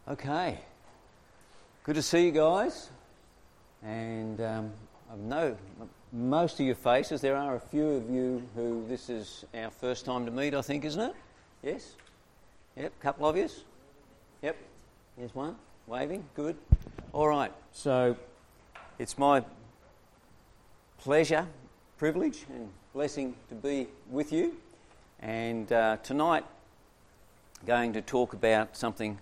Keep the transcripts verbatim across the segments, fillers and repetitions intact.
Okay, good to see you guys, and um, I know most of your faces. There are a few of you who this is our first time to meet, I think, isn't it? Yes? Yep, a couple of yous? Yep, here's one, waving, good. All right, so it's my pleasure, privilege and blessing to be with you, and uh, tonight going to talk about something,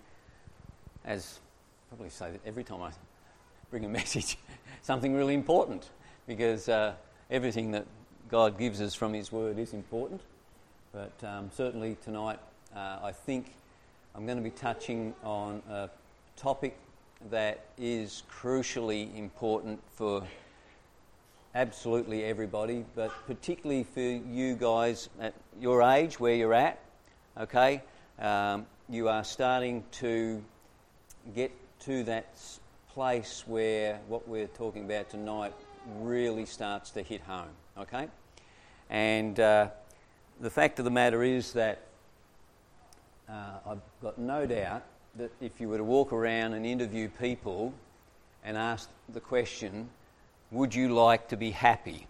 as I probably say that every time I bring a message, something really important, because uh, everything that God gives us from His Word is important. But um, certainly tonight, uh, I think I'm going to be touching on a topic that is crucially important for absolutely everybody, but particularly for you guys at your age, where you're at, okay? Um, you are starting to get to that place where what we're talking about tonight really starts to hit home, okay? And uh, the fact of the matter is that uh, I've got no doubt that if you were to walk around and interview people and ask the question, would you like to be happy?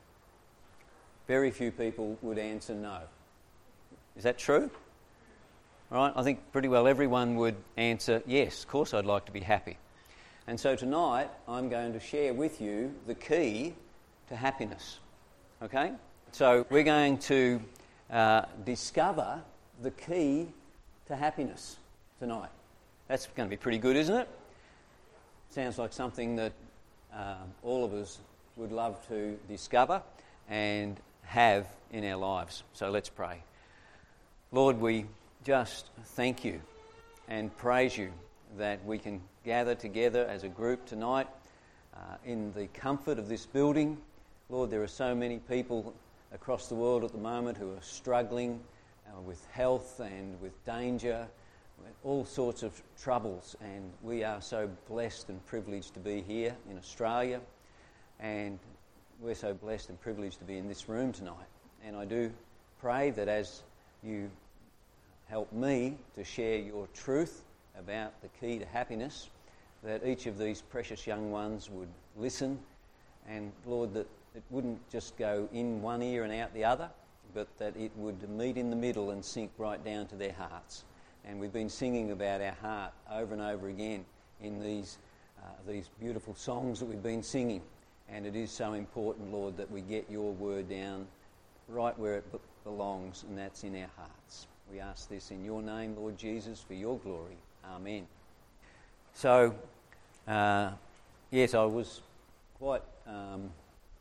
Very few people would answer no. Is that true? Right? I think pretty well everyone would answer, yes, of course I'd like to be happy. And so tonight I'm going to share with you the key to happiness. Okay? So we're going to uh, discover the key to happiness tonight. That's going to be pretty good, isn't it? Sounds like something that um, all of us would love to discover and have in our lives. So let's pray. Lord, we just thank you and praise you that we can gather together as a group tonight uh, in the comfort of this building. Lord, there are so many people across the world at the moment who are struggling uh, with health and with danger, with all sorts of troubles, and we are so blessed and privileged to be here in Australia, and we're so blessed and privileged to be in this room tonight. And I do pray that as you help me to share your truth about the key to happiness, that each of these precious young ones would listen, and Lord, that it wouldn't just go in one ear and out the other, but that it would meet in the middle and sink right down to their hearts. And we've been singing about our heart over and over again in these uh, these beautiful songs that we've been singing, and it is so important, Lord, that we get your word down right where it be- belongs, and that's in our hearts. We ask this in your name, Lord Jesus, for your glory. Amen. So, uh, yes, I was quite um,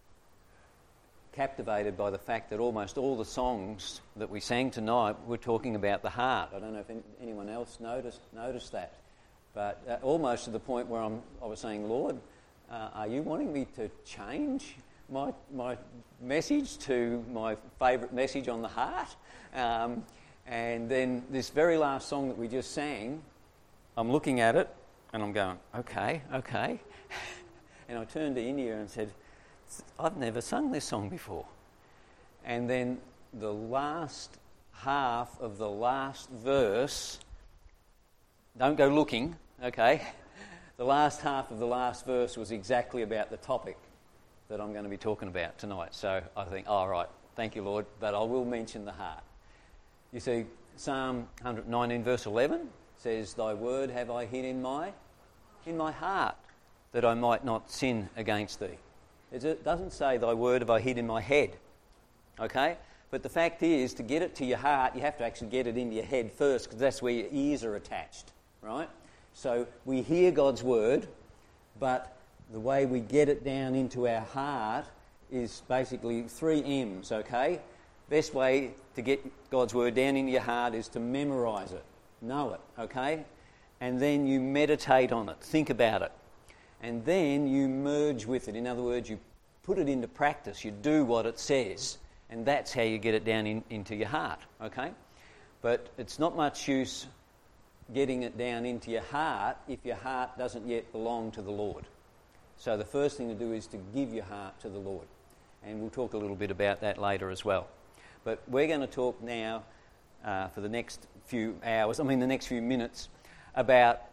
captivated by the fact that almost all the songs that we sang tonight were talking about the heart. I don't know if any, anyone else noticed noticed that, but uh, almost to the point where I'm, I was saying, Lord, uh, are you wanting me to change my my message to my favourite message on the heart? Um, And then this very last song that we just sang, I'm looking at it and I'm going, okay, okay. And I turned to India and said, I've never sung this song before. And then the last half of the last verse, don't go looking, okay. The last half of the last verse was exactly about the topic that I'm going to be talking about tonight. So I think, all right, thank you, Lord, but I will mention the heart. You see, Psalm one nineteen verse eleven says, Thy word have I hid in my in my heart, that I might not sin against thee. It doesn't say, Thy word have I hid in my head, okay? But the fact is, to get it to your heart, you have to actually get it into your head first, because that's where your ears are attached, right? So we hear God's word, but the way we get it down into our heart is basically three M's, okay? Best way to get God's word down into your heart is to memorise it, know it, okay? And then you meditate on it, think about it. And then you merge with it. In other words, you put it into practice, you do what it says, and that's how you get it down in, into your heart, okay? But it's not much use getting it down into your heart if your heart doesn't yet belong to the Lord. So the first thing to do is to give your heart to the Lord. And we'll talk a little bit about that later as well. But we're going to talk now uh, for the next few hours, I mean the next few minutes, about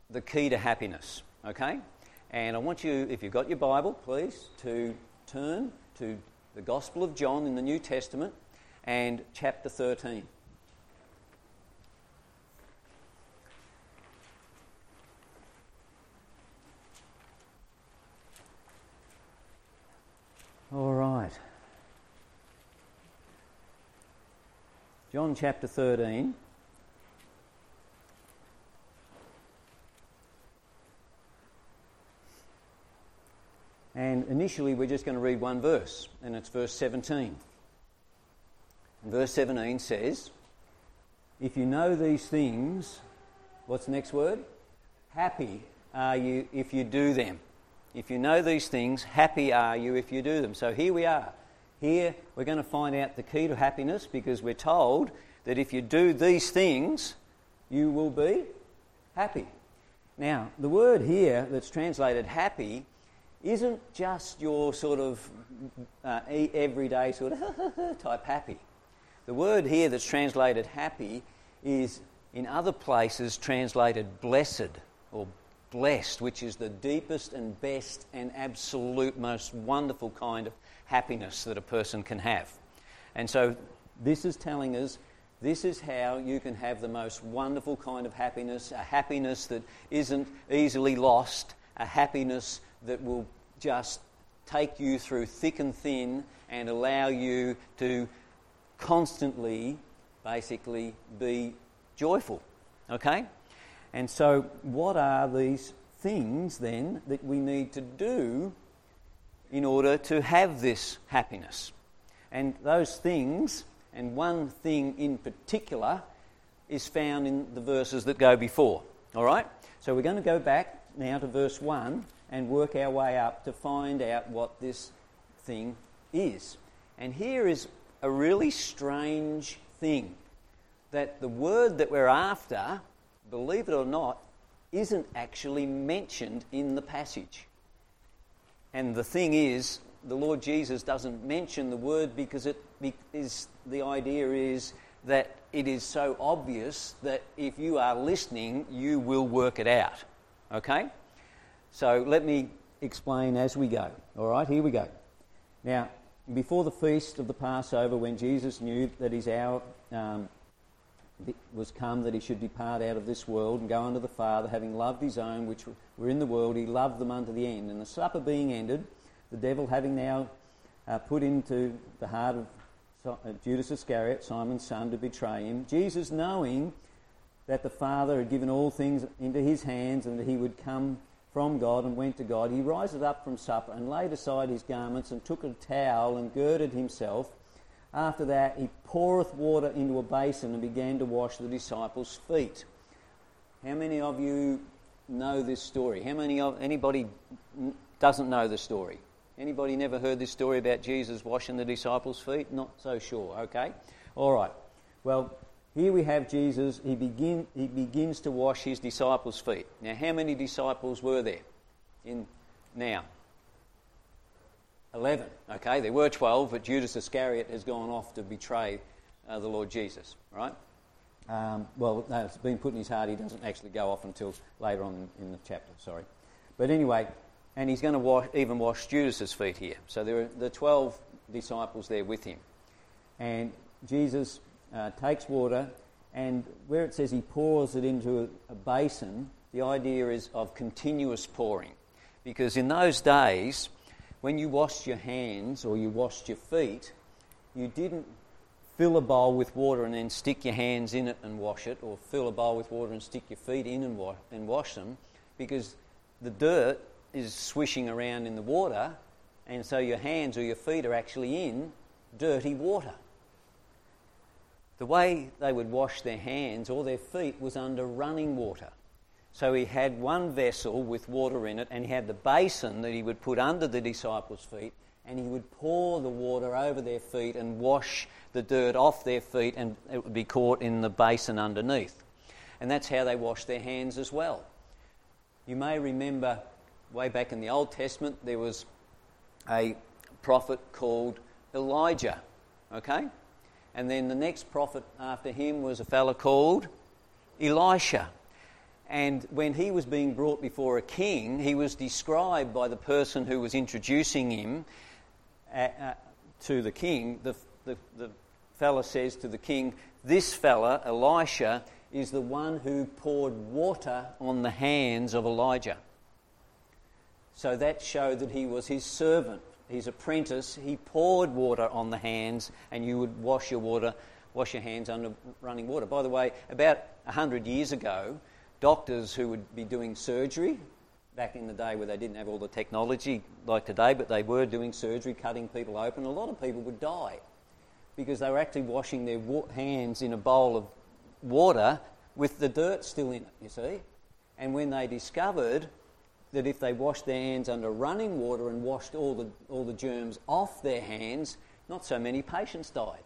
the key to happiness, okay? And I want you, if you've got your Bible, please, to turn to the Gospel of John in the New Testament and chapter thirteen. All right. John chapter thirteen. And initially we're just going to read one verse, and it's verse seventeen. And verse seventeen says, "If you know these things," what's the next word? "Happy are you if you do them." If you know these things, happy are you if you do them. So here we are. Here we're going to find out the key to happiness, because we're told that if you do these things, you will be happy. Now, the word here that's translated happy isn't just your sort of uh, everyday sort of type happy. The word here that's translated happy is in other places translated blessed or blessed, which is the deepest and best and absolute most wonderful kind of happiness that a person can have. And so this is telling us this is how you can have the most wonderful kind of happiness, a happiness that isn't easily lost, a happiness that will just take you through thick and thin and allow you to constantly, basically, be joyful. Okay? And so what are these things then that we need to do in order to have this happiness? And those things, and one thing in particular, is found in the verses that go before. All right? So we're going to go back now to verse one and work our way up to find out what this thing is. And here is a really strange thing, that the word that we're after, believe it or not, isn't actually mentioned in the passage. And the thing is, the Lord Jesus doesn't mention the word because it is, the idea is that it is so obvious that if you are listening, you will work it out. Okay? So let me explain as we go. All right, here we go. Now, before the feast of the Passover, when Jesus knew that his hour um, was come that he should depart out of this world and go unto the Father, having loved his own which were in the world, he loved them unto the end. And the supper being ended, the devil having now uh, put into the heart of so- uh, Judas Iscariot, Simon's son, to betray him, Jesus, knowing that the Father had given all things into his hands and that he would come from God and went to God, he riseth up from supper and laid aside his garments and took a towel and girded himself. After that he poureth water into a basin and began to wash the disciples' feet. How many of you know this story? How many of anybody doesn't know the story? Anybody never heard this story about Jesus washing the disciples' feet? Not so sure. Okay. All right. Well, here we have Jesus. He begin he begins to wash his disciples' feet. Now, how many disciples were there in now? Eleven. Okay, there were twelve, but Judas Iscariot has gone off to betray uh, the Lord Jesus. Right? Um, well, no, it's been put in his heart. He doesn't actually go off until later on in the chapter. Sorry, but anyway, and he's going to wash, even wash Judas's feet here. So there are the twelve disciples there with him, and Jesus uh, takes water, and where it says he pours it into a, a basin, the idea is of continuous pouring, because in those days, when you washed your hands or you washed your feet, you didn't fill a bowl with water and then stick your hands in it and wash it, or fill a bowl with water and stick your feet in and, wa- and wash them, because the dirt is swishing around in the water, and so your hands or your feet are actually in dirty water. The way they would wash their hands or their feet was under running water. So he had one vessel with water in it, and he had the basin that he would put under the disciples' feet, and he would pour the water over their feet and wash the dirt off their feet, and it would be caught in the basin underneath. And that's how they washed their hands as well. You may remember way back in the Old Testament there was a prophet called Elijah, okay? And then the next prophet after him was a fellow called Elisha. And when he was being brought before a king, he was described by the person who was introducing him uh, uh, to the king. The, the, the fella says to the king, "This fella, Elisha, is the one who poured water on the hands of Elijah." So that showed that he was his servant, his apprentice. He poured water on the hands, and you would wash your water, wash your hands under running water. By the way, about a hundred years ago, doctors who would be doing surgery, back in the day where they didn't have all the technology like today, but they were doing surgery, cutting people open, a lot of people would die because they were actually washing their wa- hands in a bowl of water with the dirt still in it, you see. And when they discovered that if they washed their hands under running water and washed all the all the germs off their hands, not so many patients died.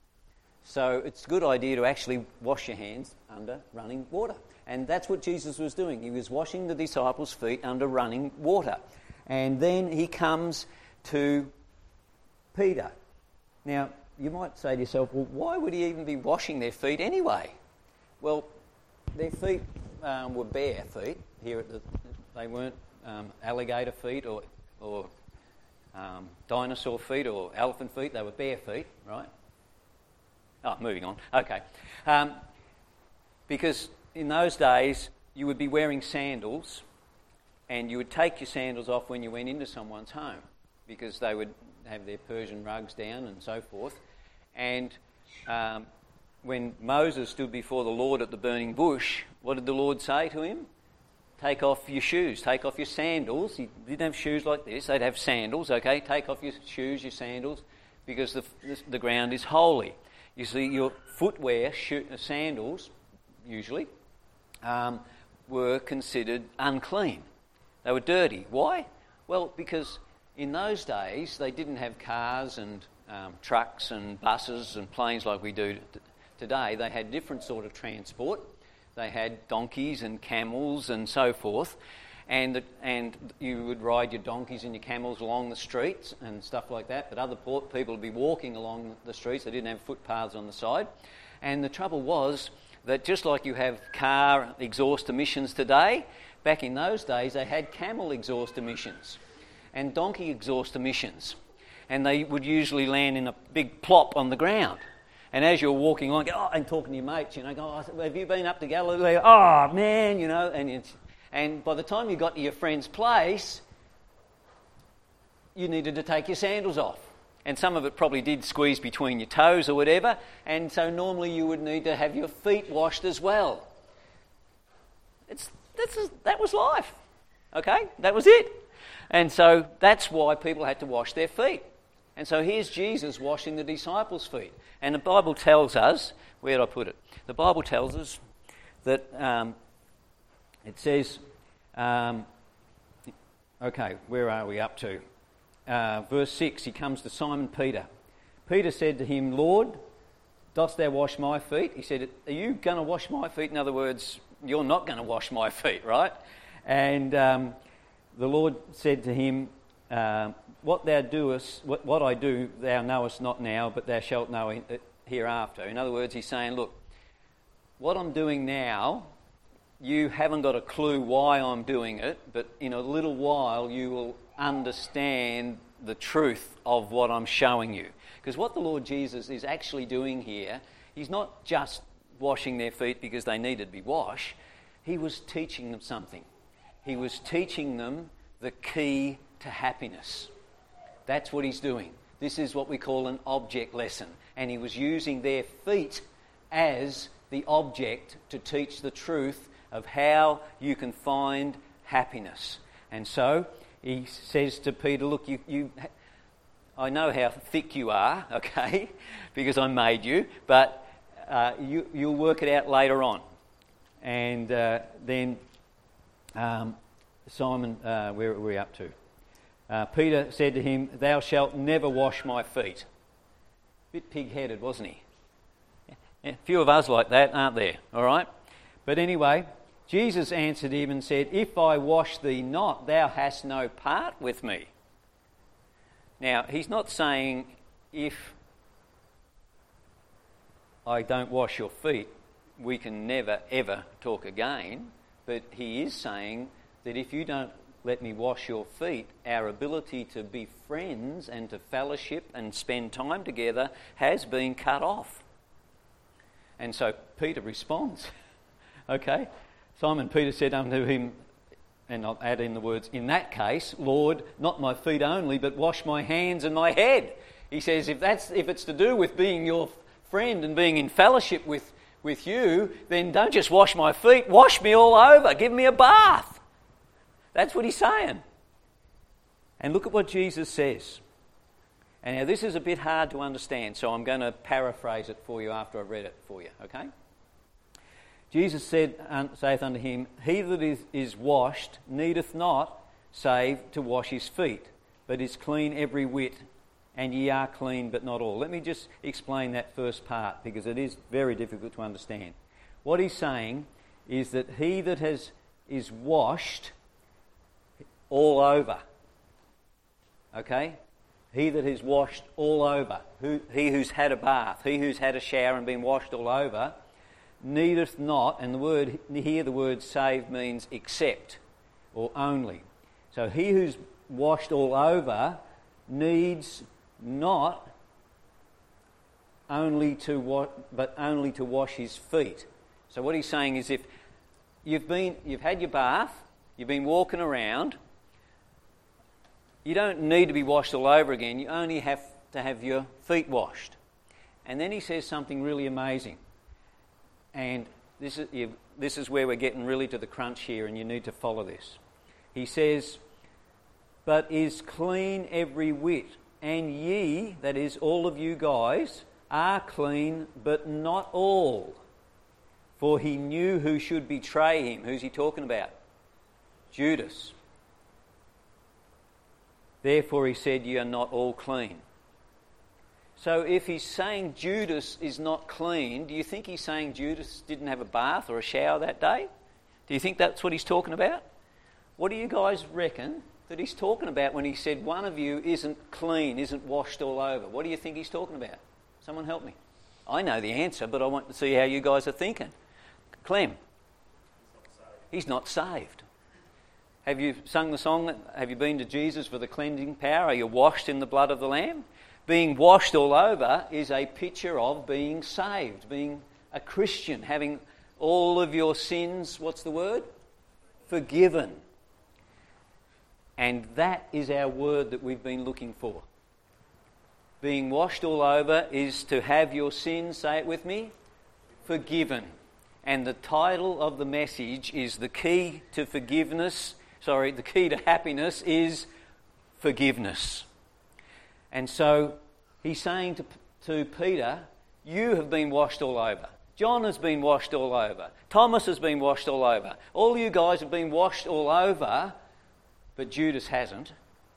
So it's a good idea to actually wash your hands under running water. And that's what Jesus was doing. He was washing the disciples' feet under running water. And then he comes to Peter. Now, you might say to yourself, well, why would he even be washing their feet anyway? Well, their feet um, were bare feet. Here at the, they weren't um, alligator feet or, or um, dinosaur feet or elephant feet. They were bare feet, right? Oh, moving on. Okay. Um, because in those days, you would be wearing sandals and you would take your sandals off when you went into someone's home because they would have their Persian rugs down and so forth. And um, when Moses stood before the Lord at the burning bush, what did the Lord say to him? Take off your shoes, take off your sandals. He didn't have shoes like this, they'd have sandals, okay? Take off your shoes, your sandals, because the, the ground is holy. You see, your footwear, shoe, sandals, usually, um, were considered unclean. They were dirty. Why? Well, because in those days they didn't have cars and um, trucks and buses and planes like we do t- today. They had different sort of transport. They had donkeys and camels and so forth. And the, and you would ride your donkeys and your camels along the streets and stuff like that, but other people would be walking along the streets. They didn't have footpaths on the side. And the trouble was that just like you have car exhaust emissions today, back in those days they had camel exhaust emissions and donkey exhaust emissions. And they would usually land in a big plop on the ground. And as you're walking along, oh, and talking to your mates, you know, go, oh, have you been up to Galilee? Oh, man, you know, and it's... And by the time you got to your friend's place, you needed to take your sandals off. And some of it probably did squeeze between your toes or whatever. And so normally you would need to have your feet washed as well. It's that's a, that was life. Okay? That was it. And so that's why people had to wash their feet. And so here's Jesus washing the disciples' feet. And the Bible tells us, where did I put it? The Bible tells us that... Um, It says, um, okay, where are we up to? Uh, verse six, he comes to Simon Peter. Peter said to him, "Lord, dost thou wash my feet?" He said, "Are you going to wash my feet?" In other words, you're not going to wash my feet, right? And um, the Lord said to him, uh, what thou doest, what, what I do, thou knowest not now, but thou shalt know in, uh, hereafter. In other words, he's saying, look, what I'm doing now, you haven't got a clue why I'm doing it, but in a little while you will understand the truth of what I'm showing you. Because what the Lord Jesus is actually doing here, he's not just washing their feet because they needed to be washed. He was teaching them something. He was teaching them the key to happiness. That's what he's doing. This is what we call an object lesson. And he was using their feet as the object to teach the truth of how you can find happiness. And so he says to Peter, look, you, you, I know how thick you are, okay, because I made you, but uh, you, you'll work it out later on. And uh, then um, Simon, uh, where are we up to? Uh, Peter said to him, "Thou shalt never wash my feet." Bit pig-headed, wasn't he? A few of us like that, aren't there? All right? But anyway, Jesus answered him and said, "If I wash thee not, thou hast no part with me." Now, he's not saying, if I don't wash your feet, we can never, ever talk again. but he is saying that if you don't let me wash your feet, our ability to be friends and to fellowship and spend time together has been cut off. And so Peter responds, okay? Simon Peter said unto him, and I'll add in the words, in that case, Lord, not my feet only, but wash my hands and my head. He says, if that's if it's to do with being your friend and being in fellowship with, with you, then don't just wash my feet, wash me all over, give me a bath. That's what he's saying. And look at what Jesus says. And now this is a bit hard to understand, so I'm going to paraphrase it for you after I've read it for you, okay? Jesus said, um, saith unto him, he that is, is washed needeth not save to wash his feet, but is clean every whit, and ye are clean, but not all. Let me just explain that first part, because it is very difficult to understand. What he's saying is that he that has is washed all over, okay? He that is washed all over, who, he who's had a bath, he who's had a shower and been washed all over, needeth not, and the word here, the word save means except or only. So he who's washed all over needs not only to wa- but only to wash his feet. So what he's saying is, if you've been, you've had your bath, you've been walking around, you don't need to be washed all over again. You only have to have your feet washed. And then he says something really amazing. And this is you, this is where we're getting really to the crunch here, and you need to follow this. He says, but is clean every whit, and ye, that is all of you guys, are clean, but not all. For he knew who should betray him. Who's he talking about? Judas. Therefore he said, ye are not all clean. So if he's saying Judas is not clean, do you think he's saying Judas didn't have a bath or a shower that day? Do you think that's what he's talking about? What do you guys reckon that he's talking about when he said one of you isn't clean, isn't washed all over? What do you think he's talking about? Someone help me. I know the answer, but I want to see how you guys are thinking. Clem. He's not saved. He's not saved. Have you sung the song, have you been to Jesus for the cleansing power? Are you washed in the blood of the Lamb? Being washed all over is a picture of being saved, being a Christian, having all of your sins, what's the word? Forgiven. And that is our word that we've been looking for. Being washed all over is to have your sins, say it with me, forgiven. And the title of the message is the key to forgiveness, sorry, the key to happiness is forgiveness. And so he's saying to, to Peter, you have been washed all over. John has been washed all over. Thomas has been washed all over. All you guys have been washed all over, but Judas hasn't.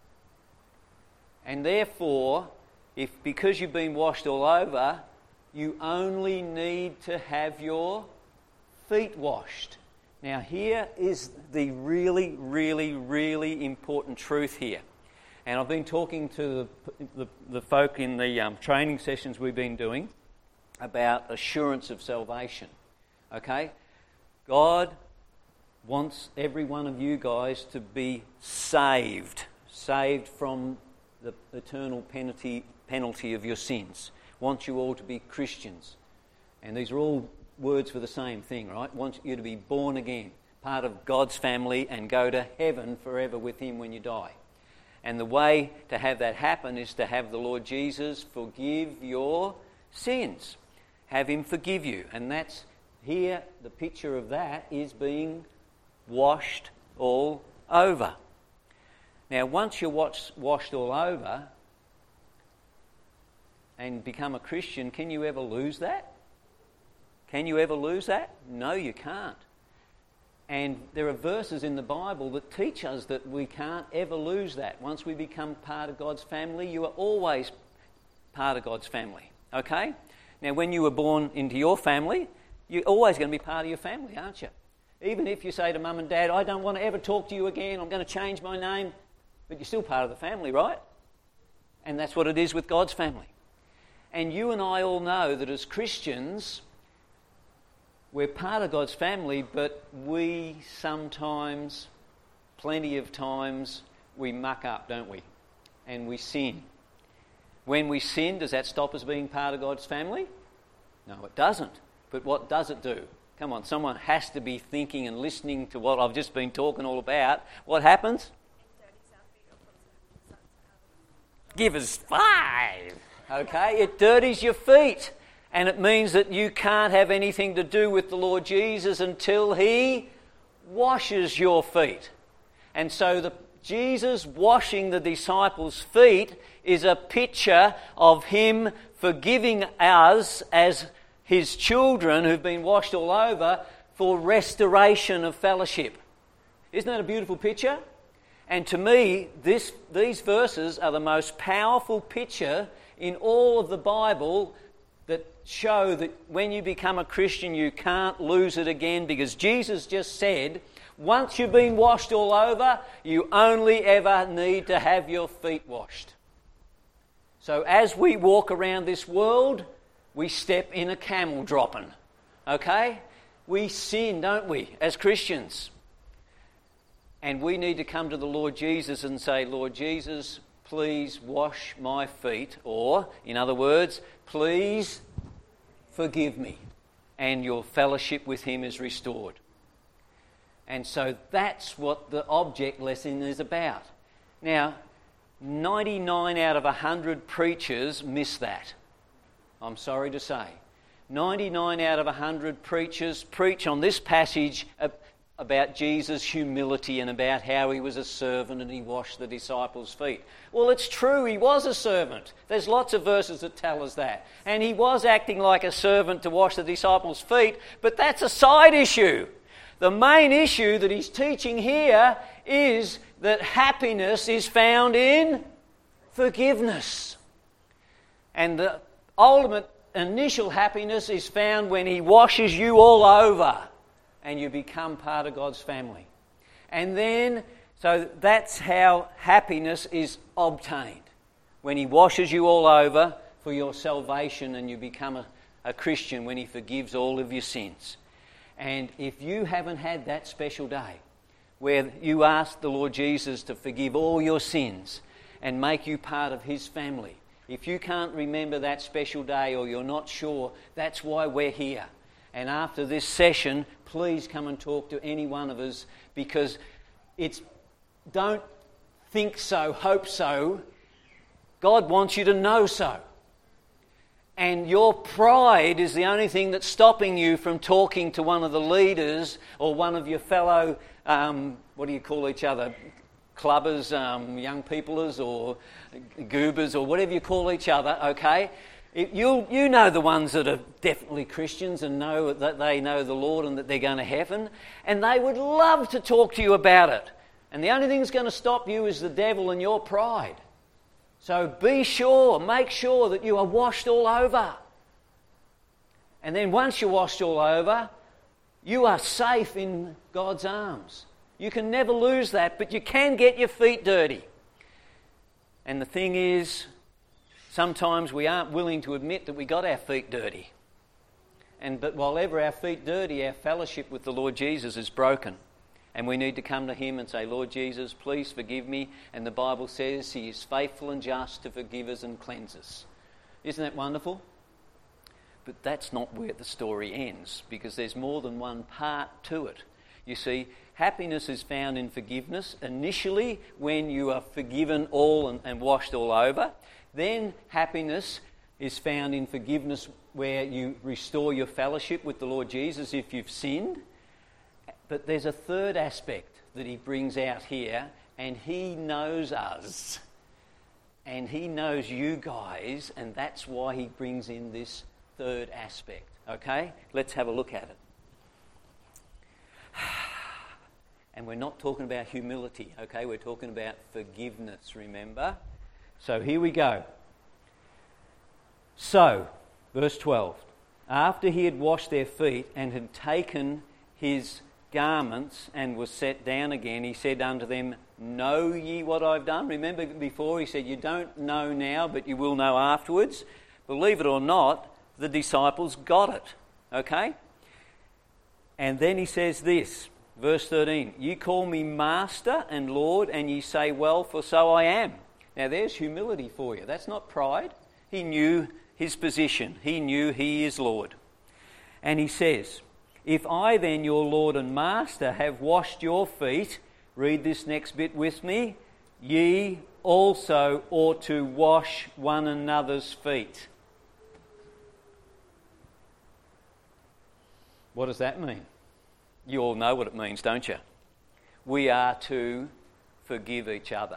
And therefore, if because you've been washed all over, you only need to have your feet washed. Now here is the really, really, really important truth here. And I've been talking to the, the, the folk in the um, training sessions we've been doing about assurance of salvation. Okay? God wants every one of you guys to be saved. Saved from the eternal penalty, penalty of your sins. Wants you all to be Christians. And these are all words for the same thing, right? Wants you to be born again, part of God's family, and go to heaven forever with Him when you die. And the way to have that happen is to have the Lord Jesus forgive your sins. Have Him forgive you. And that's here, the picture of that is being washed all over. Now, once you're washed, washed all over and become a Christian, can you ever lose that? Can you ever lose that? No, you can't. And there are verses in the Bible that teach us that we can't ever lose that. Once we become part of God's family, you are always part of God's family. Okay? Now, when you were born into your family, you're always going to be part of your family, aren't you? Even if you say to Mum and Dad, I don't want to ever talk to you again, I'm going to change my name, but you're still part of the family, right? And that's what it is with God's family. And you and I all know that as Christians, we're part of God's family, but we sometimes, plenty of times, we muck up, don't we? And we sin. When we sin, does that stop us being part of God's family? No, it doesn't. But what does it do? Come on, someone has to be thinking and listening to what I've just been talking all about. What happens? Give us five. Okay, it dirties your feet. And it means that you can't have anything to do with the Lord Jesus until He washes your feet. And so the Jesus washing the disciples' feet is a picture of Him forgiving us as His children who've been washed all over for restoration of fellowship. Isn't that a beautiful picture? And to me, this, these verses are the most powerful picture in all of the Bible that show that when you become a Christian, you can't lose it again, because Jesus just said, once you've been washed all over, you only ever need to have your feet washed. So as we walk around this world, we step in a camel dropping, okay? We sin, don't we, as Christians? And we need to come to the Lord Jesus and say, Lord Jesus, please wash my feet, or, in other words, please forgive me. And your fellowship with Him is restored. And so that's what the object lesson is about. Now, ninety-nine out of one hundred preachers miss that. I'm sorry to say. ninety-nine out of one hundred preachers preach on this passage about Jesus' humility and about how He was a servant and He washed the disciples' feet. Well, it's true, He was a servant. There's lots of verses that tell us that. And He was acting like a servant to wash the disciples' feet, but that's a side issue. The main issue that He's teaching here is that happiness is found in forgiveness. And the ultimate initial happiness is found when He washes you all over and you become part of God's family. And then, so that's how happiness is obtained. When He washes you all over for your salvation and you become a, a Christian, when He forgives all of your sins. And if you haven't had that special day where you ask the Lord Jesus to forgive all your sins and make you part of His family, if you can't remember that special day or you're not sure, that's why we're here. And after this session, please come and talk to any one of us, because it's, don't think so, hope so. God wants you to know so. And your pride is the only thing that's stopping you from talking to one of the leaders or one of your fellow, um, what do you call each other, clubbers, um, young peoplers or goobers or whatever you call each other, okay? You you know the ones that are definitely Christians and know that they know the Lord and that they're going to heaven, and they would love to talk to you about it. And the only thing that's going to stop you is the devil and your pride. So be sure, make sure that you are washed all over. And then once you're washed all over, you are safe in God's arms. You can never lose that, but you can get your feet dirty. And the thing is, sometimes we aren't willing to admit that we got our feet dirty. And but while ever our feet dirty, our fellowship with the Lord Jesus is broken. And we need to come to Him and say, Lord Jesus, please forgive me. And the Bible says He is faithful and just to forgive us and cleanse us. Isn't that wonderful? But that's not where the story ends, because there's more than one part to it. You see, happiness is found in forgiveness. Initially, when you are forgiven all and, and washed all over. Then happiness is found in forgiveness, where you restore your fellowship with the Lord Jesus if you've sinned. But there's a third aspect that He brings out here, and He knows us. And He knows you guys, and that's why He brings in this third aspect. Okay? Let's have a look at it. And we're not talking about humility, okay? We're talking about forgiveness, remember? So here we go. So, verse twelve. After He had washed their feet and had taken His garments and was set down again, He said unto them, Know ye what I've done? Remember before He said, you don't know now, but you will know afterwards. Believe it or not, the disciples got it. Okay? And then he says this, verse thirteen, "You call me Master and Lord, and ye say, well, for so I am." Now there's humility for you. That's not pride. He knew his position. He knew he is Lord. And he says, "If I then, your Lord and Master, have washed your feet," read this next bit with me, "ye also ought to wash one another's feet." What does that mean? You all know what it means, don't you? We are to forgive each other.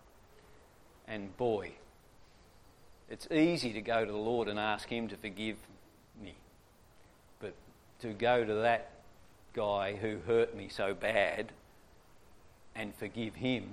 And boy, it's easy to go to the Lord and ask him to forgive me. But to go to that guy who hurt me so bad and forgive him,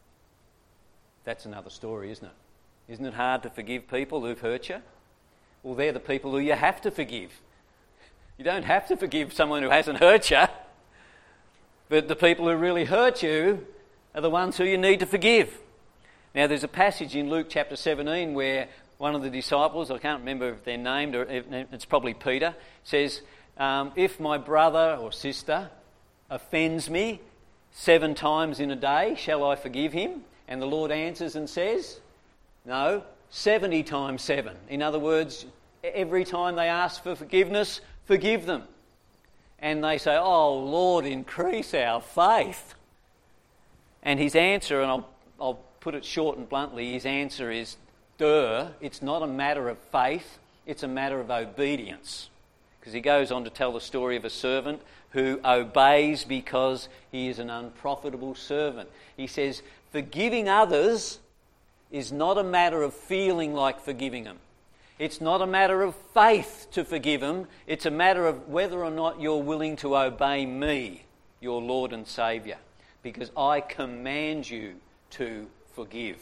that's another story, isn't it? Isn't it hard to forgive people who've hurt you? Well, they're the people who you have to forgive. You don't have to forgive someone who hasn't hurt you, but the people who really hurt you are the ones who you need to forgive. Now, there's a passage in Luke chapter seventeen where one of the disciples, I can't remember if they're named, or it's probably Peter, says, um, "If my brother or sister offends me seven times in a day, shall I forgive him?" And the Lord answers and says, "No, seventy times seven." In other words, every time they ask for forgiveness, forgive them. And they say, "Oh, Lord, increase our faith." And his answer, and I'll, I'll put it short and bluntly, his answer is, duh, it's not a matter of faith, it's a matter of obedience. Because he goes on to tell the story of a servant who obeys because he is an unprofitable servant. He says, forgiving others is not a matter of feeling like forgiving them. It's not a matter of faith to forgive them. It's a matter of whether or not you're willing to obey me, your Lord and Saviour, because I command you to forgive.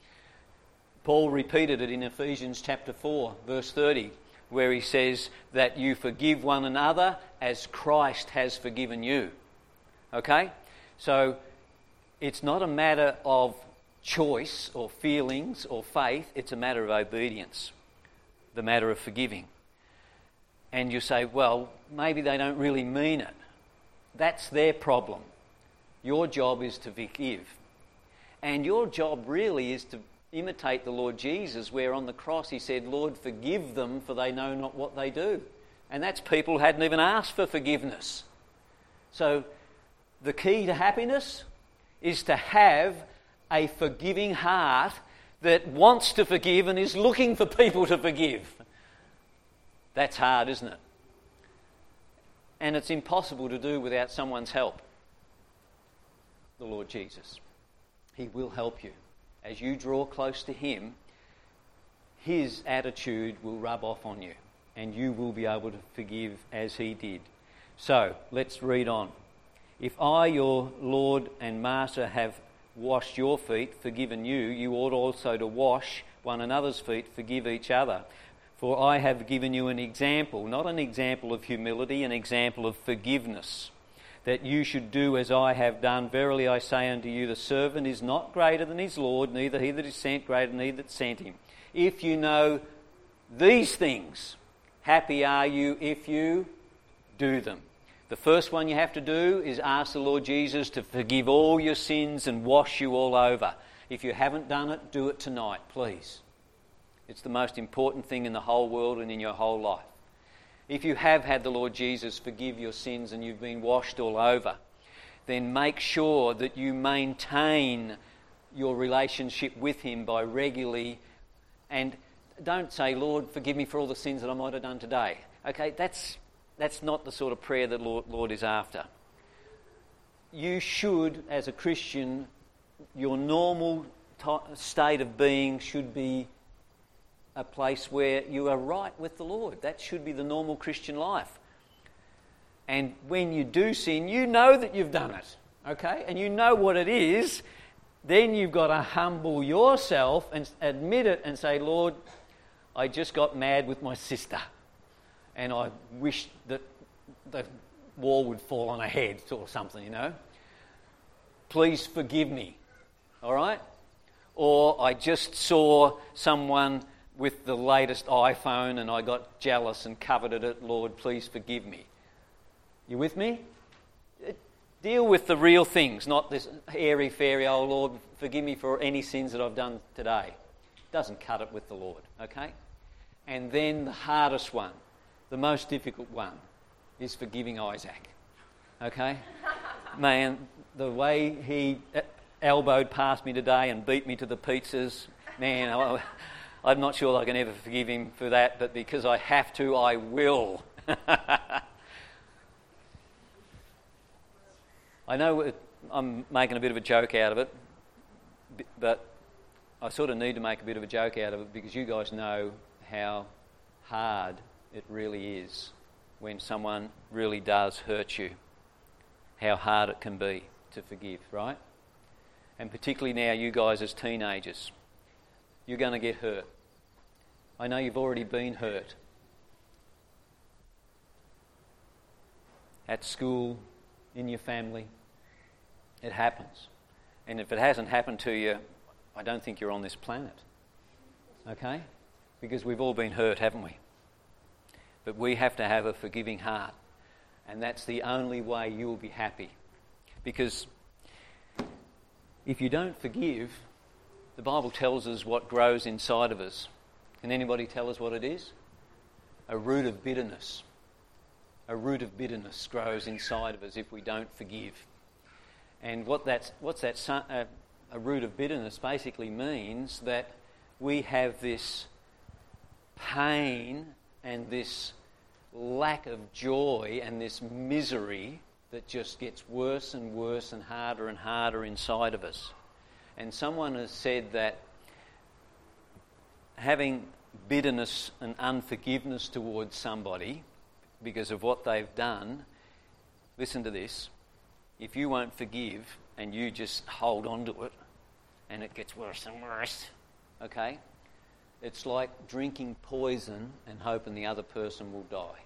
Paul repeated it in Ephesians chapter four, verse thirty, where he says that you forgive one another as Christ has forgiven you. Okay? So it's not a matter of choice or feelings or faith, it's a matter of obedience. The matter of forgiving. And you say, well, maybe they don't really mean it. That's their problem. Your job is to forgive. And your job really is to imitate the Lord Jesus, where on the cross he said, "Lord, forgive them, for they know not what they do." And that's people who hadn't even asked for forgiveness. So the key to happiness is to have a forgiving heart that wants to forgive and is looking for people to forgive. That's hard, isn't it? And it's impossible to do without someone's help. The Lord Jesus. He will help you. As you draw close to him, his attitude will rub off on you and you will be able to forgive as he did. So, let's read on. "If I, your Lord and Master, have washed your feet, forgiven you, you ought also to wash one another's feet, forgive each other. For I have given you an example," not an example of humility, an example of forgiveness, "that you should do as I have done. Verily I say unto you, the servant is not greater than his Lord, neither he that is sent greater than he that sent him. If you know these things, happy are you if you do them." The first one you have to do is ask the Lord Jesus to forgive all your sins and wash you all over. If you haven't done it, do it tonight, please. It's the most important thing in the whole world and in your whole life. If you have had the Lord Jesus forgive your sins and you've been washed all over, then make sure that you maintain your relationship with him by regularly, and don't say, "Lord, forgive me for all the sins that I might have done today." Okay, that's That's not the sort of prayer that Lord, Lord is after. You should, as a Christian, your normal t- state of being should be a place where you are right with the Lord. That should be the normal Christian life. And when you do sin, you know that you've done it, okay? And you know what it is. Then you've got to humble yourself and admit it and say, "Lord, I just got mad with my sister. And I wish that the wall would fall on her head or something, you know. Please forgive me, all right? Or I just saw someone with the latest iPhone and I got jealous and coveted it. Lord, please forgive me." You with me? Deal with the real things, not this airy-fairy, oh Lord, forgive me for any sins that I've done today. Doesn't cut it with the Lord, okay? And then the hardest one, the most difficult one, is forgiving Isaac, okay? Man, the way he elbowed past me today and beat me to the pizzas, man, I, I'm not sure I can ever forgive him for that, but because I have to, I will. I know it, I'm making a bit of a joke out of it, but I sort of need to make a bit of a joke out of it because you guys know how hard it really is when someone really does hurt you, how hard it can be to forgive, right? And particularly now, you guys as teenagers, you're going to get hurt. I know you've already been hurt. At school, in your family, it happens. And if it hasn't happened to you, I don't think you're on this planet. Okay? Because we've all been hurt, haven't we? But we have to have a forgiving heart. And that's the only way you will be happy. Because if you don't forgive, the Bible tells us what grows inside of us. Can anybody tell us what it is? A root of bitterness. A root of bitterness grows inside of us if we don't forgive. And what that's, what's that? Uh, a root of bitterness basically means that we have this pain and this lack of joy and this misery that just gets worse and worse and harder and harder inside of us. And someone has said that having bitterness and unforgiveness towards somebody because of what they've done, listen to this, if you won't forgive and you just hold on to it and it gets worse and worse, okay, it's like drinking poison and hoping the other person will die.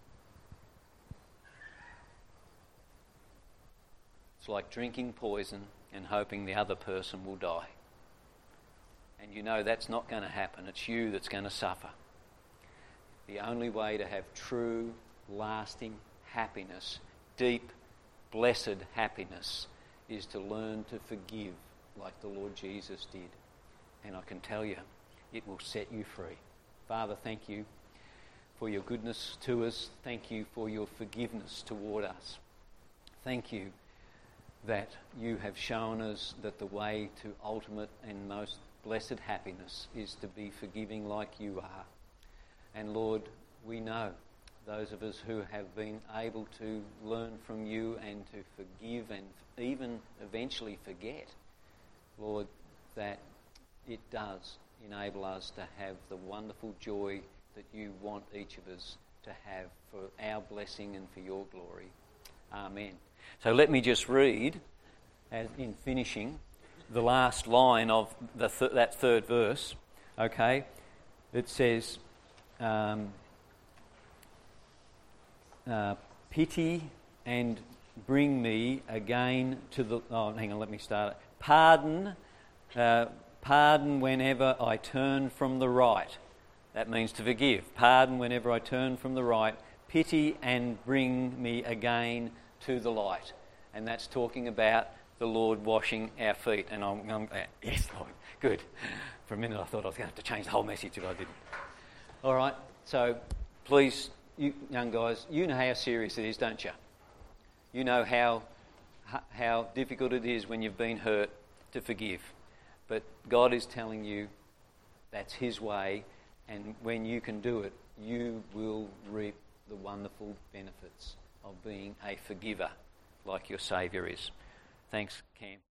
It's like drinking poison and hoping the other person will die. And you know that's not going to happen. It's you that's going to suffer. The only way to have true, lasting happiness, deep, blessed happiness, is to learn to forgive like the Lord Jesus did. And I can tell you, it will set you free. Father, thank you for your goodness to us. Thank you for your forgiveness toward us. Thank you that you have shown us that the way to ultimate and most blessed happiness is to be forgiving like you are. And Lord, we know, those of us who have been able to learn from you and to forgive and even eventually forget, Lord, that it does enable us to have the wonderful joy that you want each of us to have for our blessing and for your glory. Amen. So let me just read, as in finishing, the last line of the th- that third verse. Okay, it says, um, uh, "Pity and bring me again to the." Oh, hang on, let me start it. Pardon, uh, pardon whenever I turn from the right. That means to forgive. Pardon whenever I turn from the right. Pity and bring me again to the light. And that's talking about the Lord washing our feet. And I'm, I'm yes, Lord, good. For a minute I thought I was going to have to change the whole message if I didn't. All right, so please, you young guys, you know how serious it is, don't you? You know how how difficult it is when you've been hurt to forgive. But God is telling you that's his way, and when you can do it, you will reap the wonderful benefits of being a forgiver like your Saviour is. Thanks, Cam.